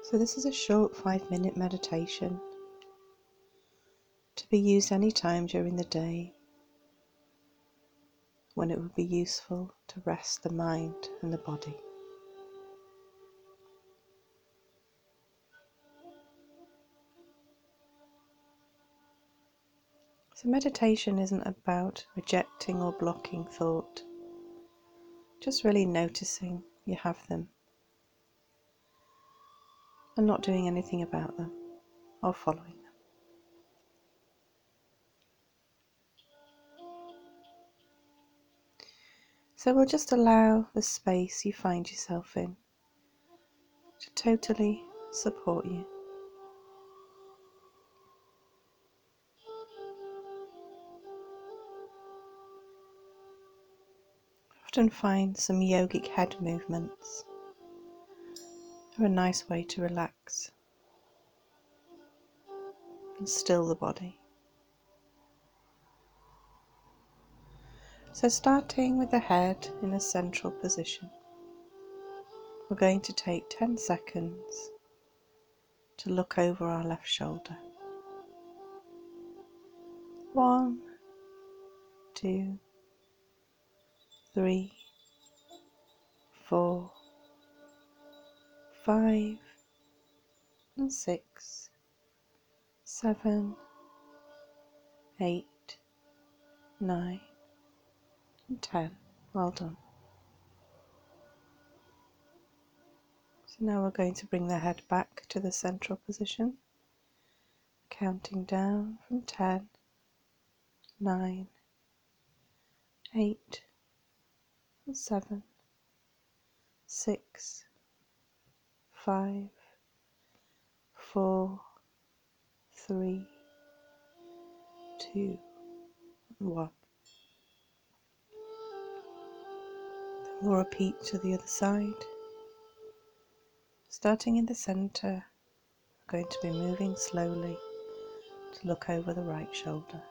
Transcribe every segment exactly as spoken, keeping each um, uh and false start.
So this is a short five minute meditation to be used any time during the day when it would be useful to rest the mind and the body. So meditation isn't about rejecting or blocking thought, just really noticing you have them and not doing anything about them or following them. So we'll just allow the space you find yourself in to totally support you. Often find some yogic head movements are a nice way to relax and still the body. So starting with the head in a central position, we're going to take ten seconds to look over our left shoulder. One, two, three, four, five, and six, seven, eight, nine, and ten. Well done. So now we're going to bring the head back to the central position, counting down from ten, nine, eight, and seven, six, five, four, three, two, and one. We'll repeat to the other side. Starting in the center, we're going to be moving slowly to look over the right shoulder.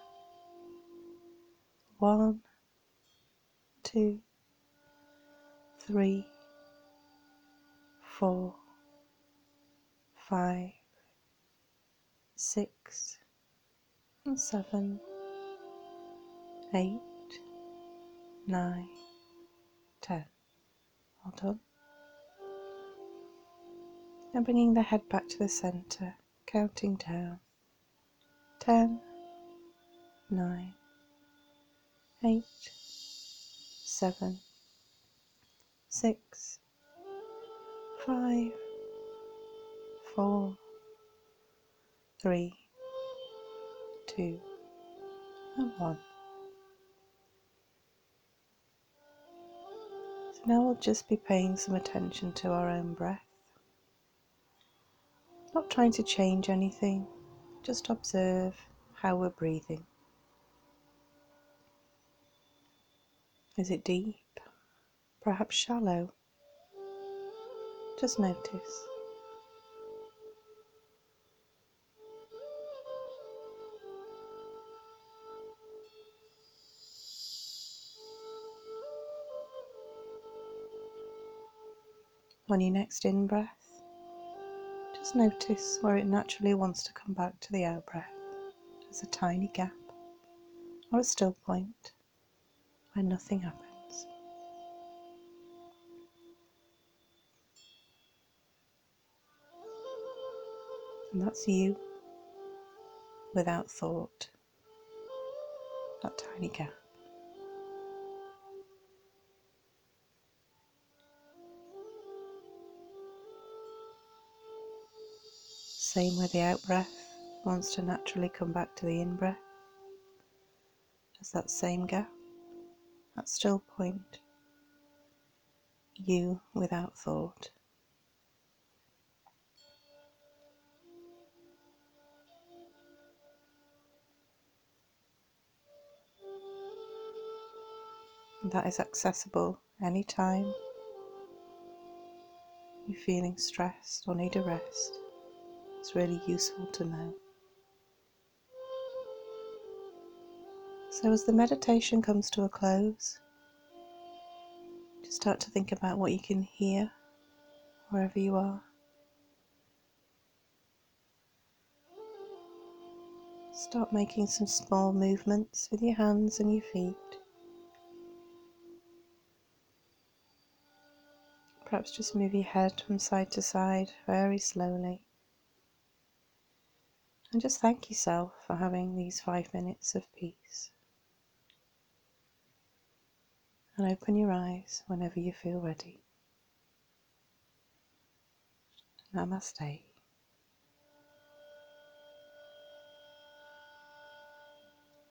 One, two, three, four, five, six, and seven, eight, nine, ten. Well done. And bringing the head back to the center, counting down. ten, nine, eight, seven, six, five, four, three, two, and one. So now we'll just be paying some attention to our own breath. Not trying to change anything, just observe how we're breathing. Is it deep? Perhaps shallow? Just notice. On your next in-breath, just notice where it naturally wants to come back to the out-breath. There's a tiny gap or a still point where nothing happens. And that's you without thought, that tiny gap. Same with the out-breath wants to naturally come back to the in-breath. There's that same gap, that still point, you without thought. And that is accessible anytime you're feeling stressed or need a rest. It's really useful to know. So as the meditation comes to a close, just start to think about what you can hear wherever you are. Start making some small movements with your hands and your feet. Perhaps just move your head from side to side very slowly. And just thank yourself for having these five minutes of peace. And open your eyes whenever you feel ready. Namaste.